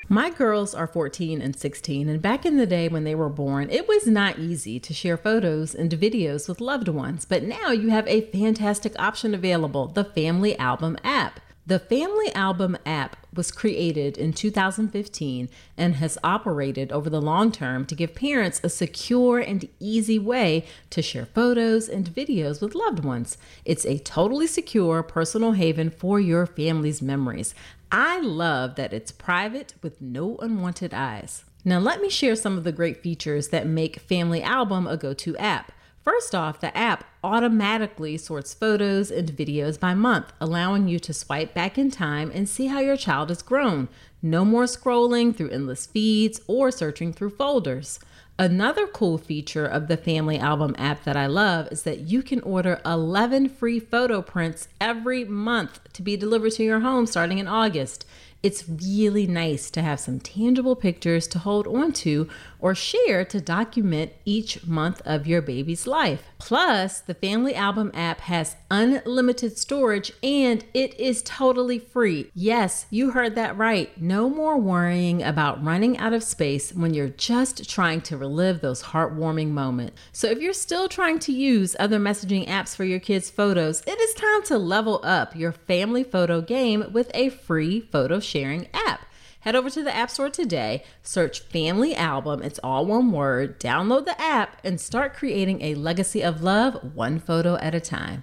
My girls are 14 and 16, and back in the day when they were born, it was not easy to share photos and videos with loved ones. But now you have a fantastic option available, the Family Album app. The Family Album app was created in 2015 and has operated over the long term to give parents a secure and easy way to share photos and videos with loved ones. It's a totally secure personal haven for your family's memories. I love that it's private with no unwanted eyes. Now let me share some of the great features that make Family Album a go-to app. First off, the app automatically sorts photos and videos by month, allowing you to swipe back in time and see how your child has grown. No more scrolling through endless feeds or searching through folders. Another cool feature of the Family Album app that I love is that you can order 11 free photo prints every month to be delivered to your home starting in August. It's really nice to have some tangible pictures to hold on to or share to document each month of your baby's life. Plus, the Family Album app has unlimited storage and it is totally free. Yes, you heard that right. No more worrying about running out of space when you're just trying to relive those heartwarming moments. So if you're still trying to use other messaging apps for your kids' photos, it is time to level up your family photo game with a free photo sharing app. Head over to the App Store today, search Family Album, it's all one word, download the app, and start creating a legacy of love one photo at a time.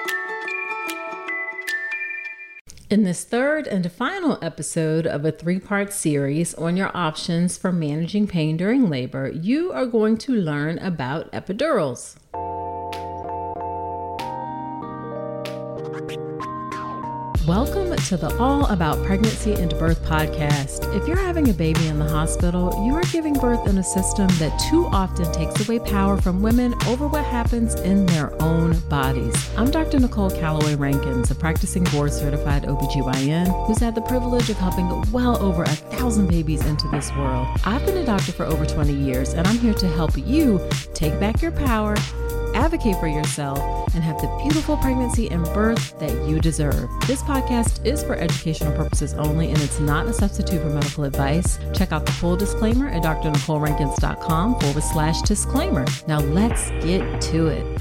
In this third and final episode of a 3-part series on your options for managing pain during labor, you are going to learn about epidurals. Welcome to the All About Pregnancy and Birth podcast. If you're having a baby in the hospital, you are giving birth in a system that too often takes away power from women over what happens in their own bodies. I'm Dr. Nicole Calloway Rankins, a practicing board-certified OBGYN who's had the privilege of helping well over 1,000 babies into this world. I've been a doctor for over 20 years, and I'm here to help you take back your power, advocate for yourself, and have the beautiful pregnancy and birth that you deserve. This podcast is for educational purposes only, and it's not a substitute for medical advice. Check out the full disclaimer at drnicolerankins.com/disclaimer. Now let's get to it.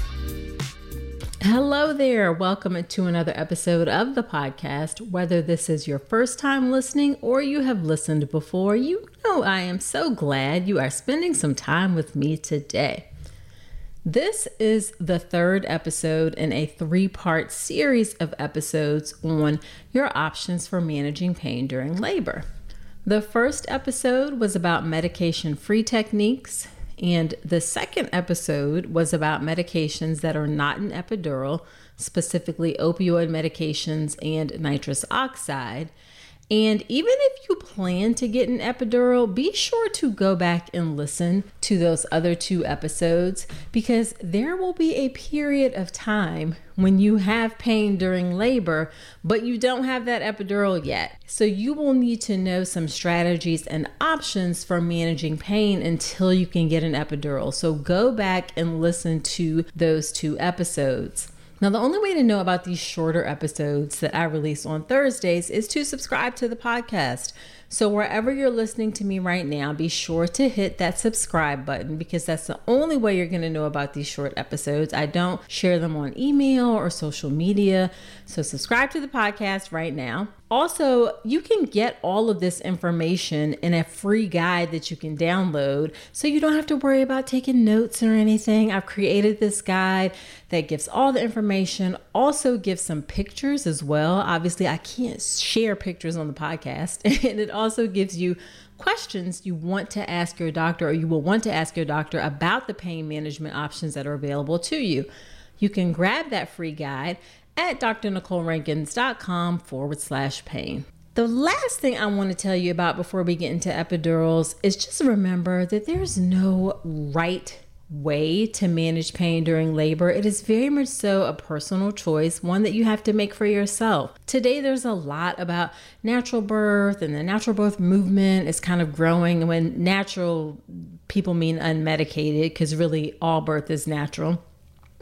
Hello there. Welcome to another episode of the podcast. Whether this is your first time listening or you have listened before, you know I am so glad you are spending some time with me today. This is the third episode in a 3-part series of episodes on your options for managing pain during labor. The first episode was about medication-free techniques, and the second episode was about medications that are not an epidural, specifically opioid medications and nitrous oxide. And even if you plan to get an epidural, be sure to go back and listen to those other 2 episodes, because there will be a period of time when you have pain during labor, but you don't have that epidural yet. So you will need to know some strategies and options for managing pain until you can get an epidural. So go back and listen to those 2 episodes. Now, the only way to know about these shorter episodes that I release on Thursdays is to subscribe to the podcast. So wherever you're listening to me right now, be sure to hit that subscribe button, because that's the only way you're going to know about these short episodes. I don't share them on email or social media. So subscribe to the podcast right now. Also, you can get all of this information in a free guide that you can download, so you don't have to worry about taking notes or anything. I've created this guide that gives all the information, also gives some pictures as well. Obviously, I can't share pictures on the podcast, and it also gives you questions you want to ask your doctor, or you will want to ask your doctor about the pain management options that are available to you. You can grab that free guide at drnicolerankins.com/pain. The last thing I want to tell you about before we get into epidurals is just remember that there's no right way to manage pain during labor. It is very much so a personal choice, one that you have to make for yourself. Today, there's a lot about natural birth, and the natural birth movement is kind of growing. When natural, people mean unmedicated, because really all birth is natural.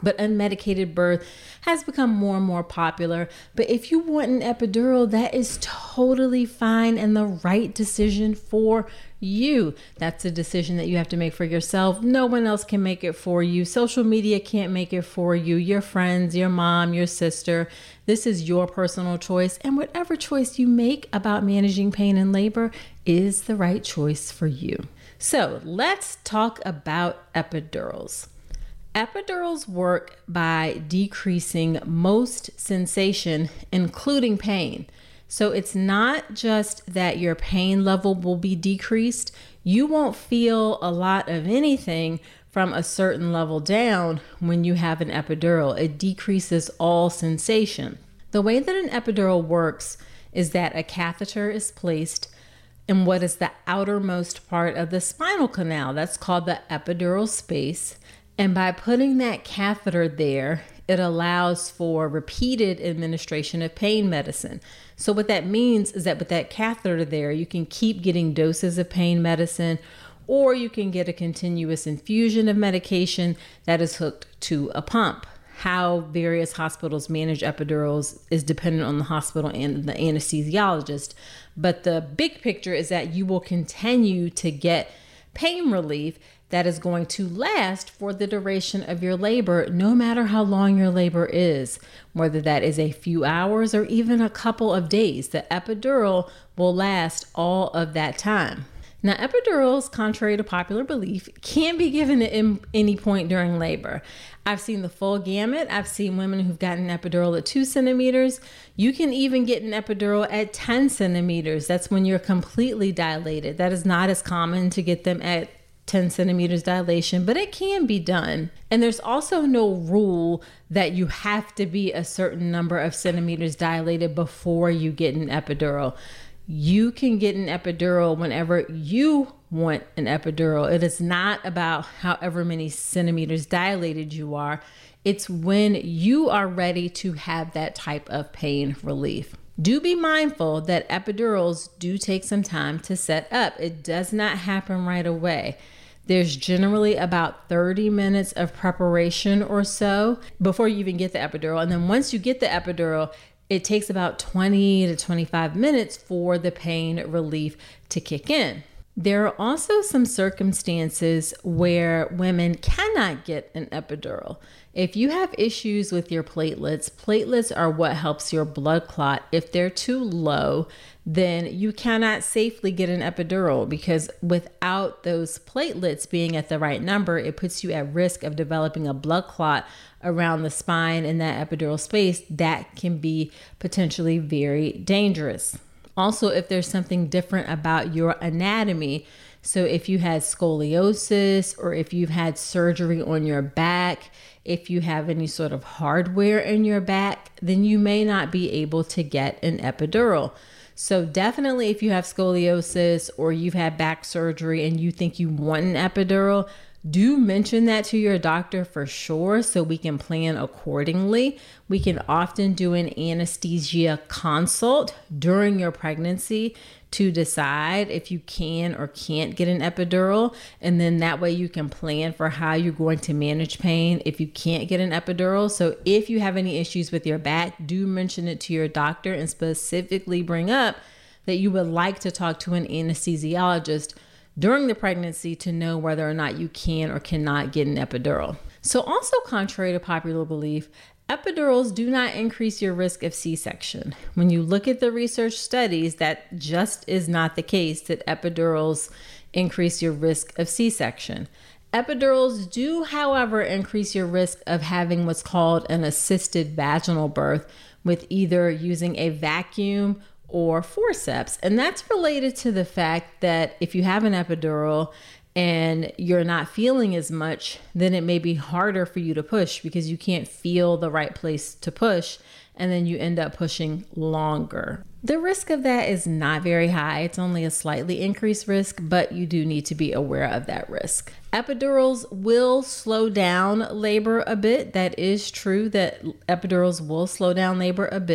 But unmedicated birth has become more and more popular. But if you want an epidural, that is totally fine and the right decision for you. That's a decision that you have to make for yourself. No one else can make it for you. Social media can't make it for you. Your friends, your mom, your sister. This is your personal choice. And whatever choice you make about managing pain in labor is the right choice for you. So let's talk about epidurals. Epidurals work by decreasing most sensation, including pain. So it's not just that your pain level will be decreased. You won't feel a lot of anything from a certain level down when you have an epidural. It decreases all sensation. The way that an epidural works is that a catheter is placed in what is the outermost part of the spinal canal. That's called the epidural space. And by putting that catheter there, it allows for repeated administration of pain medicine. So what that means is that with that catheter there, you can keep getting doses of pain medicine, or you can get a continuous infusion of medication that is hooked to a pump. How various hospitals manage epidurals is dependent on the hospital and the anesthesiologist. But the big picture is that you will continue to get pain relief that is going to last for the duration of your labor, no matter how long your labor is, whether that is a few hours or even a couple of days. The epidural will last all of that time. Now, epidurals, contrary to popular belief, can be given at any point during labor. I've seen the full gamut. I've seen women who've gotten an epidural at 2 centimeters. You can even get an epidural at 10 centimeters. That's when you're completely dilated. That is not as common to get them at 10 centimeters dilation, but it can be done. And there's also no rule that you have to be a certain number of centimeters dilated before you get an epidural. You can get an epidural whenever you want an epidural. It is not about however many centimeters dilated you are. It's when you are ready to have that type of pain relief. Do be mindful that epidurals do take some time to set up. It does not happen right away. There's generally about 30 minutes of preparation or so before you even get the epidural. And then once you get the epidural, it takes about 20 to 25 minutes for the pain relief to kick in. There are also some circumstances where women cannot get an epidural. If you have issues with your platelets are what helps your blood clot. If they're too low, then you cannot safely get an epidural, because without those platelets being at the right number, it puts you at risk of developing a blood clot around the spine in that epidural space that can be potentially very dangerous. Also, if there's something different about your anatomy, so if you had scoliosis or if you've had surgery on your back, if you have any sort of hardware in your back, then you may not be able to get an epidural. So definitely if you have scoliosis or you've had back surgery and you think you want an epidural, do mention that to your doctor for sure so we can plan accordingly. We can often do an anesthesia consult during your pregnancy to decide if you can or can't get an epidural. And then that way you can plan for how you're going to manage pain if you can't get an epidural. So if you have any issues with your back, do mention it to your doctor and specifically bring up that you would like to talk to an anesthesiologist during the pregnancy to know whether or not you can or cannot get an epidural. So also contrary to popular belief, epidurals do not increase your risk of C-section. When you look at the research studies, that just is not the case, that epidurals increase your risk of C-section. Epidurals do, however, increase your risk of having what's called an assisted vaginal birth with either using a vacuum or forceps. And that's related to the fact that if you have an epidural and you're not feeling as much, then it may be harder for you to push because you can't feel the right place to push, and then you end up pushing longer. The risk of that is not very high. It's only a slightly increased risk, but you do need to be aware of that risk. Epidurals will slow down labor a bit. That is true that epidurals will slow down labor a bit.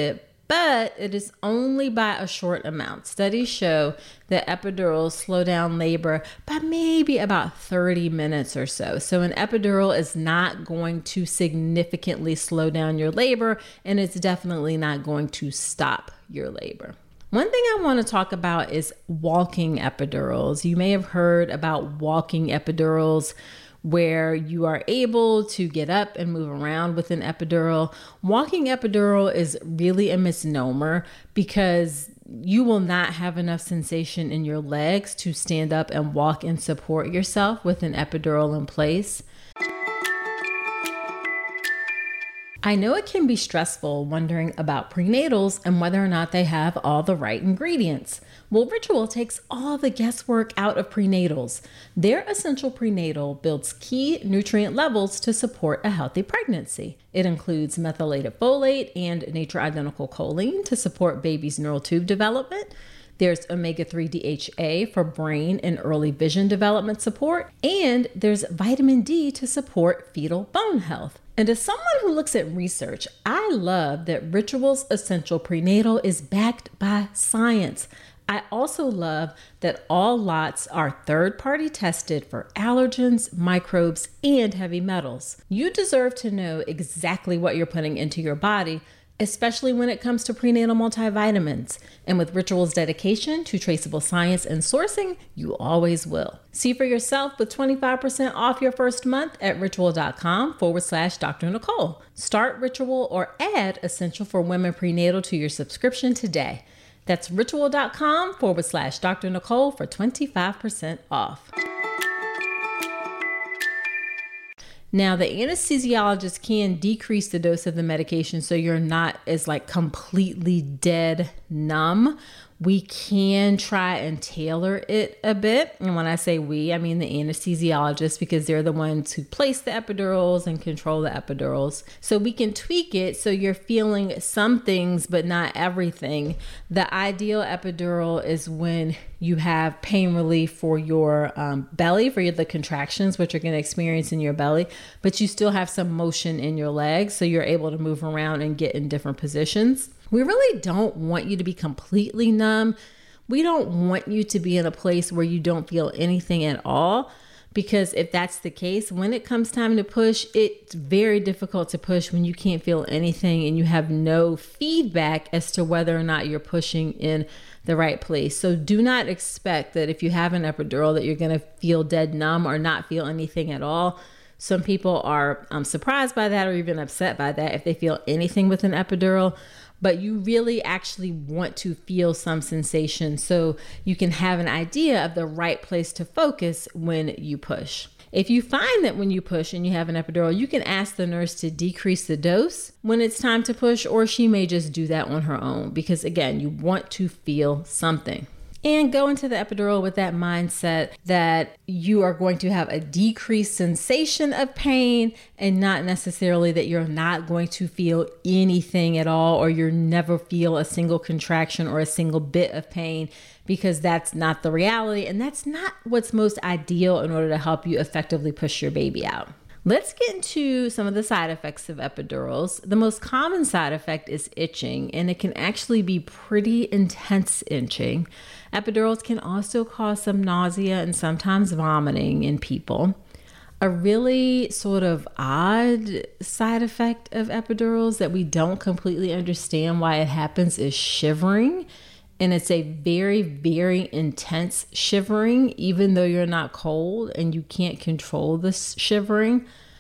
but it is only by a short amount. Studies show that epidurals slow down labor by maybe about 30 minutes or so. So an epidural is not going to significantly slow down your labor, and it's definitely not going to stop your labor. One thing I want to talk about is walking epidurals. You may have heard about walking epidurals, where you are able to get up and move around with an epidural. Walking epidural is really a misnomer because you will not have enough sensation in your legs to stand up and walk and support yourself with an epidural in place. I know it can be stressful wondering about prenatals and whether or not they have all the right ingredients. Well, Ritual takes all the guesswork out of prenatals. Their essential prenatal builds key nutrient levels to support a healthy pregnancy. It includes methylated folate and nature-identical choline to support baby's neural tube development. There's omega-3 DHA for brain and early vision development support. And there's vitamin D to support fetal bone health. And as someone who looks at research, I love that Ritual's Essential Prenatal is backed by science. I also love that all lots are third-party tested for allergens, microbes, and heavy metals. You deserve to know exactly what you're putting into your body, especially when it comes to prenatal multivitamins. And with Ritual's dedication to traceable science and sourcing, you always will. See for yourself with 25% off your first month at ritual.com/Dr. Nicole. Start Ritual or add Essential for Women Prenatal to your subscription today. That's ritual.com/Dr. Nicole for 25% off. Now, the anesthesiologist can decrease the dose of the medication so you're not as completely dead numb. We can try and tailor it a bit. And when I say we, I mean the anesthesiologist, because they're the ones who place the epidurals and control the epidurals. So we can tweak it so you're feeling some things, but not everything. The ideal epidural is when you have pain relief for your belly, for the contractions, which you're going to experience in your belly, but you still have some motion in your legs, so you're able to move around and get in different positions. We really don't want you to be completely numb. We don't want you to be in a place where you don't feel anything at all, because if that's the case, when it comes time to push, it's very difficult to push when you can't feel anything and you have no feedback as to whether or not you're pushing in the right place. So do not expect that if you have an epidural that you're going to feel dead numb or not feel anything at all. Some people are surprised by that or even upset by that if they feel anything with an epidural. But you really actually want to feel some sensation so you can have an idea of the right place to focus when you push. If you find that when you push and you have an epidural, you can ask the nurse to decrease the dose when it's time to push, or she may just do that on her own because, again, you want to feel something. And go into the epidural with that mindset that you are going to have a decreased sensation of pain and not necessarily that you're not going to feel anything at all, or you never feel a single contraction or a single bit of pain, because that's not the reality. And that's not what's most ideal in order to help you effectively push your baby out. Let's get into some of the side effects of epidurals. The most common side effect is itching, and it can actually be pretty intense itching. Epidurals can also cause some nausea and sometimes vomiting in people. A really sort of odd side effect of epidurals that we don't completely understand why it happens is shivering. And it's a very, very intense shivering, even though you're not cold and you can't control this shivering.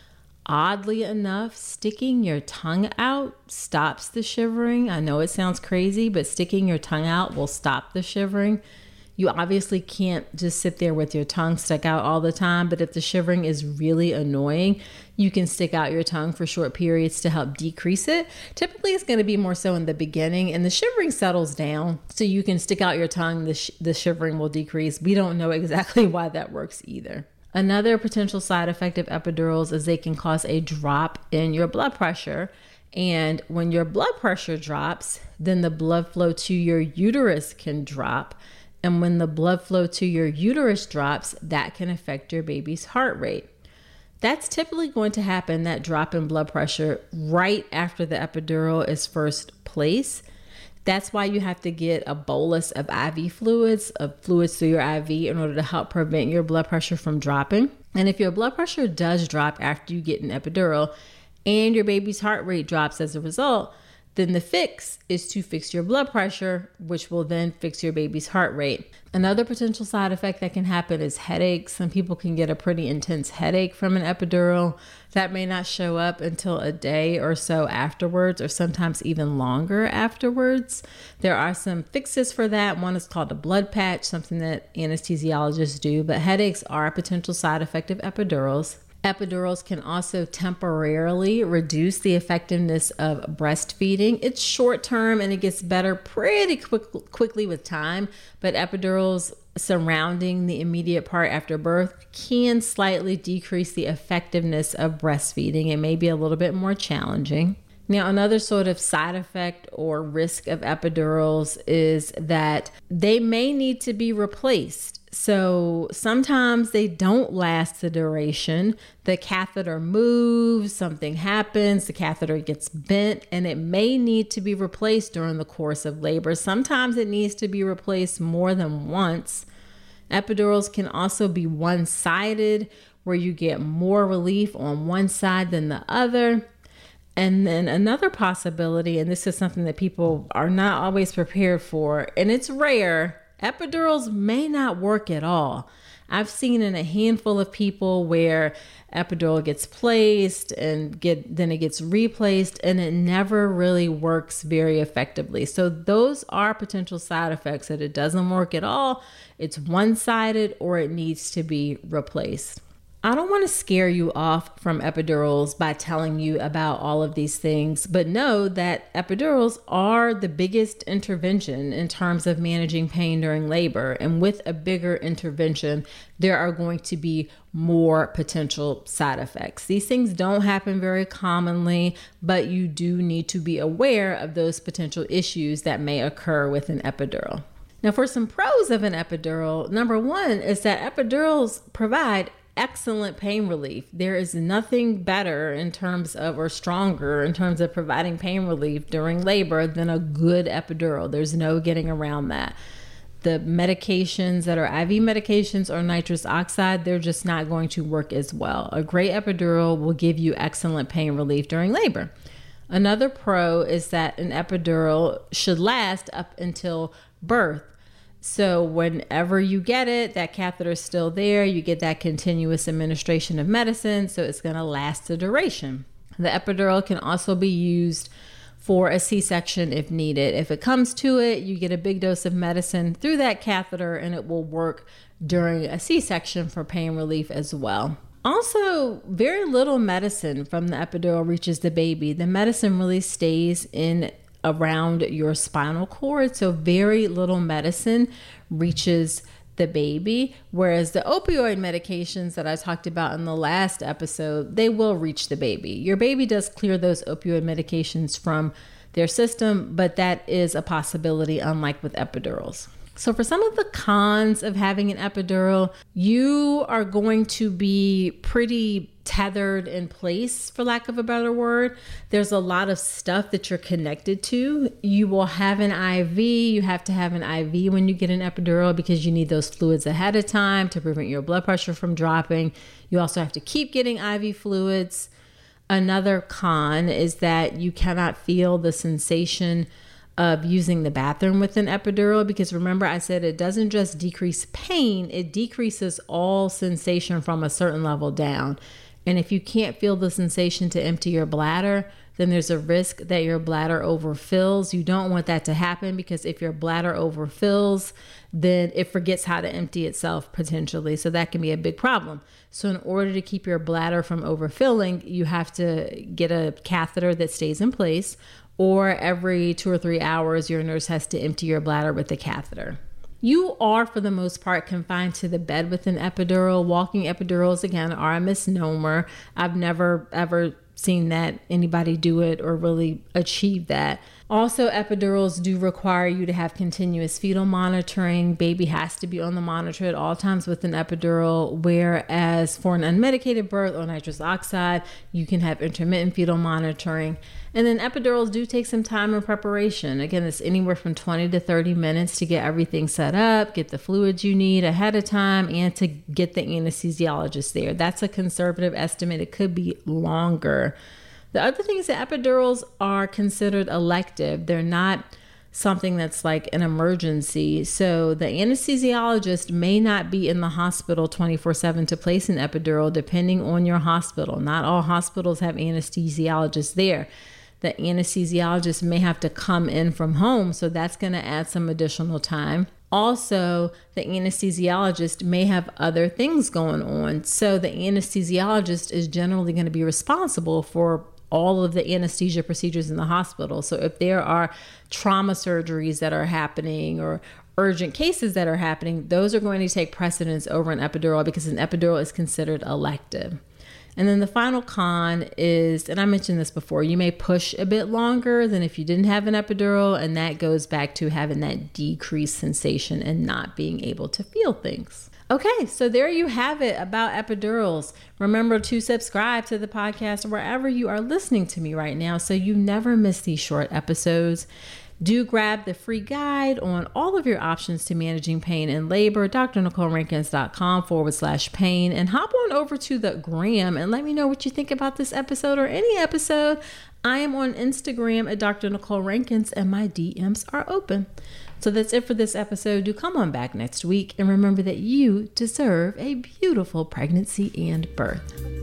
Oddly enough, sticking your tongue out stops the shivering. I know it sounds crazy, but sticking your tongue out will stop the shivering. You obviously can't just sit there with your tongue stuck out all the time, but if the shivering is really annoying, you can stick out your tongue for short periods to help decrease it. Typically, it's going to be more so in the beginning, and the shivering settles down, so you can stick out your tongue, the shivering will decrease. We don't know exactly why that works either. Another potential side effect of epidurals is they can cause a drop in your blood pressure. And when your blood pressure drops, then the blood flow to your uterus can drop. And when the blood flow to your uterus drops, that can affect your baby's heart rate. That's typically going to happen, that drop in blood pressure, right after the epidural is first placed. That's why you have to get a bolus of IV fluids, through your IV in order to help prevent your blood pressure from dropping. And if your blood pressure does drop after you get an epidural and your baby's heart rate drops as a result, then the fix is to fix your blood pressure, which will then fix your baby's heart rate. Another potential side effect that can happen is headaches. Some people can get a pretty intense headache from an epidural that may not show up until a day or so afterwards, or sometimes even longer afterwards. There are some fixes for that. One is called a blood patch, something that anesthesiologists do, but headaches are a potential side effect of epidurals. Epidurals can also temporarily reduce the effectiveness of breastfeeding. It's short term and it gets better pretty quickly with time, but epidurals surrounding the immediate part after birth can slightly decrease the effectiveness of breastfeeding. It may be a little bit more challenging. Now, another sort of side effect or risk of epidurals is that they may need to be replaced. So sometimes they don't last the duration. The catheter moves, something happens, the catheter gets bent, and it may need to be replaced during the course of labor. Sometimes it needs to be replaced more than once. Epidurals can also be one-sided, where you get more relief on one side than the other. And then another possibility, and this is something that people are not always prepared for, and it's rare, epidurals may not work at all. I've seen in a handful of people where epidural gets placed and then it gets replaced, and it never really works very effectively. So those are potential side effects, that it doesn't work at all, it's one-sided, or it needs to be replaced. I don't want to scare you off from epidurals by telling you about all of these things, but know that epidurals are the biggest intervention in terms of managing pain during labor. And with a bigger intervention, there are going to be more potential side effects. These things don't happen very commonly, but you do need to be aware of those potential issues that may occur with an epidural. Now, for some pros of an epidural, number one is that epidurals provide excellent pain relief. There is nothing better in terms of, or stronger in terms of providing pain relief during labor than a good epidural. There's no getting around that. The medications that are IV medications or nitrous oxide, they're just not going to work as well. A great epidural will give you excellent pain relief during labor. Another pro is that an epidural should last up until birth. So whenever you get it, that catheter is still there. You get that continuous administration of medicine, so it's going to last the duration. The epidural can also be used for a C-section if needed. If it comes to it, you get a big dose of medicine through that catheter, and it will work during a C-section for pain relief as well. Also, very little medicine from the epidural reaches the baby. The medicine really stays in around your spinal cord, so very little medicine reaches the baby, whereas the opioid medications that I talked about in the last episode, they will reach the baby. Your baby does clear those opioid medications from their system, but that is a possibility, unlike with epidurals. So for some of the cons of having an epidural, you are going to be pretty tethered in place, for lack of a better word. There's a lot of stuff that you're connected to. You will have an IV. You have to have an IV when you get an epidural because you need those fluids ahead of time to prevent your blood pressure from dropping. You also have to keep getting IV fluids. Another con is that you cannot feel the sensation of using the bathroom with an epidural, because remember I said it doesn't just decrease pain, it decreases all sensation from a certain level down. And if you can't feel the sensation to empty your bladder, then there's a risk that your bladder overfills. You don't want that to happen, because if your bladder overfills, then it forgets how to empty itself potentially. So that can be a big problem. So in order to keep your bladder from overfilling, you have to get a catheter that stays in place, or every 2 or 3 hours, your nurse has to empty your bladder with the catheter. You are, for the most part, confined to the bed with an epidural. Walking epidurals, again, are a misnomer. I've never, ever seen that anybody do it or really achieve that. Also, epidurals do require you to have continuous fetal monitoring. Baby has to be on the monitor at all times with an epidural, whereas for an unmedicated birth or nitrous oxide, you can have intermittent fetal monitoring. And then epidurals do take some time and preparation. Again, it's anywhere from 20 to 30 minutes to get everything set up, get the fluids you need ahead of time, and to get the anesthesiologist there. That's a conservative estimate. It could be longer. The other thing is that epidurals are considered elective. They're not something that's like an emergency. So the anesthesiologist may not be in the hospital 24/7 to place an epidural, depending on your hospital. Not all hospitals have anesthesiologists there. The anesthesiologist may have to come in from home, so that's going to add some additional time. Also, the anesthesiologist may have other things going on. So the anesthesiologist is generally going to be responsible for all of the anesthesia procedures in the hospital. So if there are trauma surgeries that are happening or urgent cases that are happening, those are going to take precedence over an epidural because an epidural is considered elective. And then the final con is, and I mentioned this before, you may push a bit longer than if you didn't have an epidural, and that goes back to having that decreased sensation and not being able to feel things. Okay, so there you have it about epidurals. Remember to subscribe to the podcast wherever you are listening to me right now so you never miss these short episodes. Do grab the free guide on all of your options to managing pain in labor, drnicolerankins.com/pain, and hop on over to the gram and let me know what you think about this episode or any episode. I am on Instagram at Dr. Nicole Rankins and my DMs are open. So that's it for this episode. Do come on back next week and remember that you deserve a beautiful pregnancy and birth.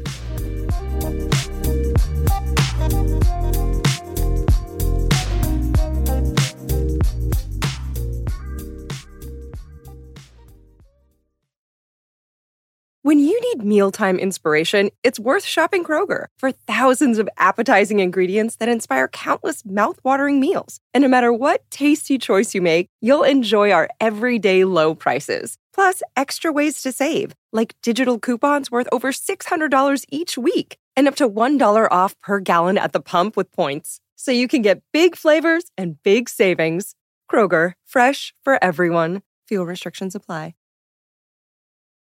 When you need mealtime inspiration, it's worth shopping Kroger for thousands of appetizing ingredients that inspire countless mouthwatering meals. And no matter what tasty choice you make, you'll enjoy our everyday low prices. Plus, extra ways to save, like digital coupons worth over $600 each week and up to $1 off per gallon at the pump with points. So you can get big flavors and big savings. Kroger, fresh for everyone. Fuel restrictions apply.